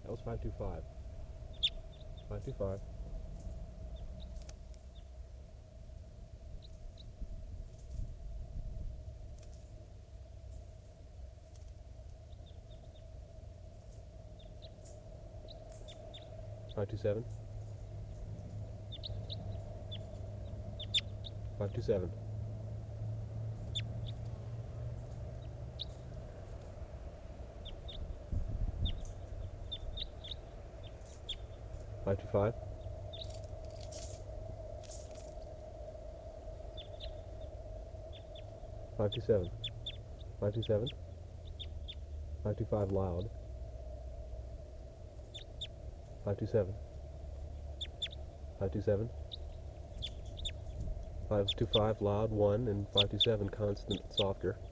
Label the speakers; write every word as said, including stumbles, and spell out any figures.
Speaker 1: That was five two five. five two five. five two seven. five two seven. five two five. five two seven. five two seven. five two five loud. five two seven. five two seven. five two five loud one and five two seven constant softer.